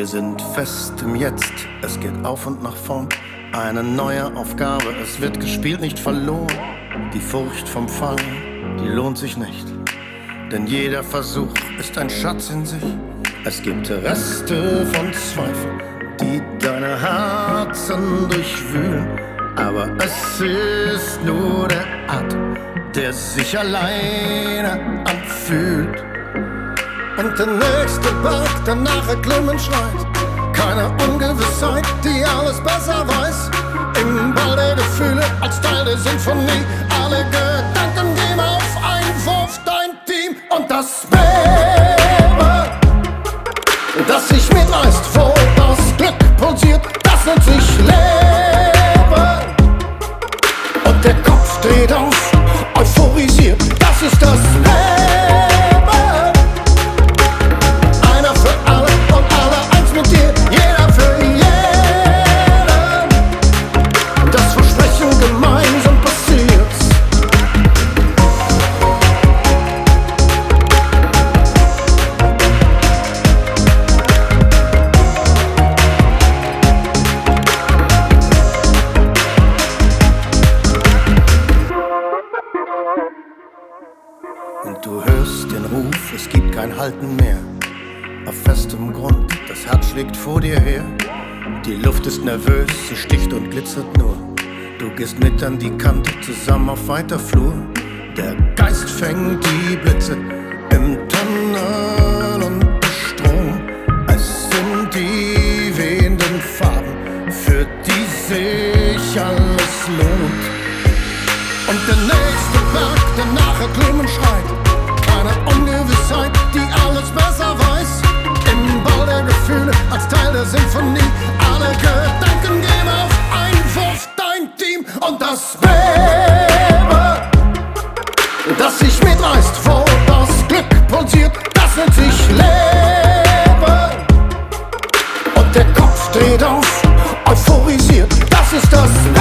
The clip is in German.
Wir sind fest im Jetzt, es geht auf und nach vorn. Eine neue Aufgabe, es wird gespielt, nicht verloren. Die Furcht vom Fall, die lohnt sich nicht, denn jeder Versuch ist ein Schatz in sich. Es gibt Reste von Zweifel, die deine Herzen durchwühlen, aber es ist nur der Atem, der sich alleine anfühlt. Und der nächste Berg, der nach Erklimmen schreit, keine Ungewissheit, die alles besser weiß. Im Ball der Gefühle, als Teil der Sinfonie, alle Gedanken gehen auf Einwurf, dein Team. Und das Beben, das sich mitreißt, wo das Glück pulsiert, das nennt sich Leben. Und der Kopf dreht auf, euphorisiert, das ist das Leben. Einer für alle und alle eins mit dir, jeder für jeden. Das Versprechen gemeinsam passiert's. Und du hörst den Ruf, es gibt kein Halten mehr. Auf festem Grund, das Herz schlägt vor dir her. Die Luft ist nervös, sie sticht und glitzert nur. Du gehst mit an die Kante, zusammen auf weiter Flur. Der Geist fängt die Blitze im Tunnel und der Strom. Es sind die wehenden Farben, für die sich alles lohnt. Und der nächste Berg, der nach Erklimmen schreit, keine Ungewissheit, die alles besser weiß. Im Ball der Gefühle, als Teil der Sinfonie, alle Gedanken gehen auf Einwurf, dein Team. Und das Beben, das sich mitreißt, wo das Glück pulsiert, das nennt sich Leben. Und der Kopf dreht auf, euphorisiert, das ist das Leben.